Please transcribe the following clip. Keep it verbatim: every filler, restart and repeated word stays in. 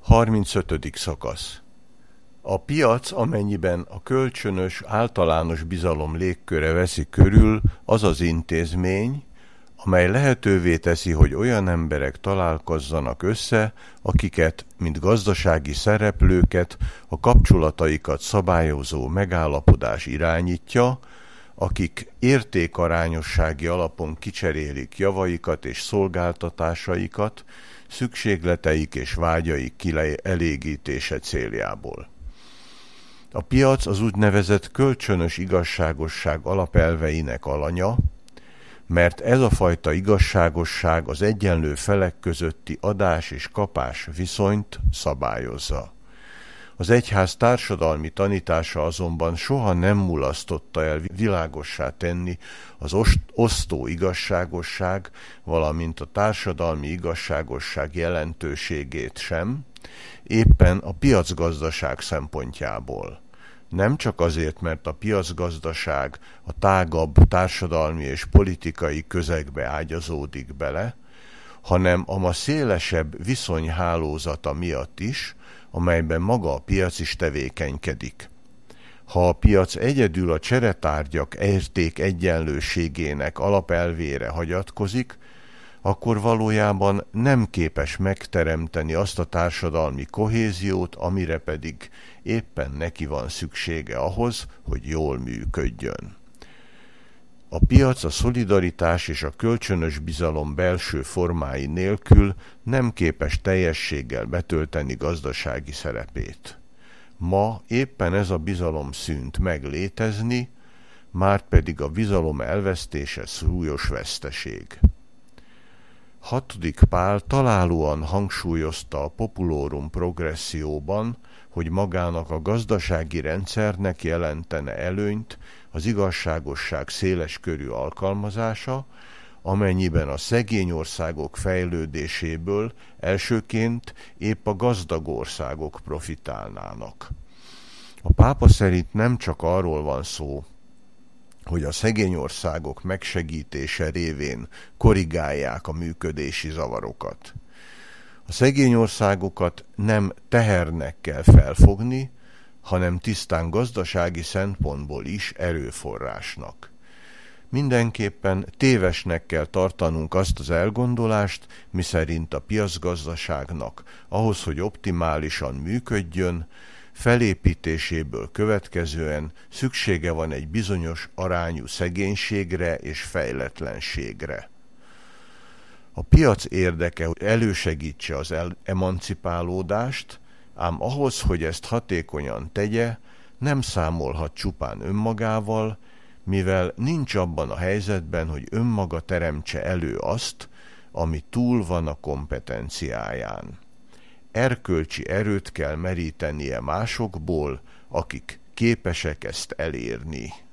harmincötödik szakasz. A piac, amennyiben a kölcsönös, általános bizalom légköre veszi körül, az az intézmény, amely lehetővé teszi, hogy olyan emberek találkozzanak össze, akiket, mint gazdasági szereplőket, a kapcsolataikat szabályozó megállapodás irányítja, akik értékarányossági alapon kicserélik javaikat és szolgáltatásaikat, szükségleteik és vágyaik kielégítése céljából. A piac az úgynevezett kölcsönös igazságosság alapelveinek alanya, mert ez a fajta igazságosság az egyenlő felek közötti adás és kapás viszonyt szabályozza. Az egyház társadalmi tanítása azonban soha nem mulasztotta el világossá tenni az osztó igazságosság, valamint a társadalmi igazságosság jelentőségét sem, éppen a piacgazdaság szempontjából. Nem csak azért, mert a piacgazdaság a tágabb társadalmi és politikai közegbe ágyazódik bele, hanem a ma szélesebb viszonyhálózata miatt is, amelyben maga a piac is tevékenykedik. Ha a piac egyedül a cseretárgyak érték egyenlőségének alapelvére hagyatkozik, akkor valójában nem képes megteremteni azt a társadalmi kohéziót, amire pedig éppen neki van szüksége ahhoz, hogy jól működjön. A piac a szolidaritás és a kölcsönös bizalom belső formái nélkül nem képes teljességgel betölteni gazdasági szerepét. Ma éppen ez a bizalom szűnt meg létezni, márpedig a bizalom elvesztése súlyos veszteség. Hatodik Pál találóan hangsúlyozta a populorum progresszióban, hogy magának a gazdasági rendszernek jelentene előnyt az igazságosság széleskörű alkalmazása, amennyiben a szegény országok fejlődéséből elsőként épp a gazdag országok profitálnának. A pápa szerint nem csak arról van szó, hogy a szegény országok megsegítése révén korrigálják a működési zavarokat. A szegény országokat nem tehernek kell felfogni, hanem tisztán gazdasági szempontból is erőforrásnak. Mindenképpen tévesnek kell tartanunk azt az elgondolást, miszerint a piacgazdaságnak ahhoz, hogy optimálisan működjön, felépítéséből következően szüksége van egy bizonyos arányú szegénységre és fejletlenségre. A piac érdeke, hogy elősegítse az emancipálódást, ám ahhoz, hogy ezt hatékonyan tegye, nem számolhat csupán önmagával, mivel nincs abban a helyzetben, hogy önmaga teremtse elő azt, ami túl van a kompetenciáján. Erkölcsi erőt kell merítenie másokból, akik képesek ezt elérni.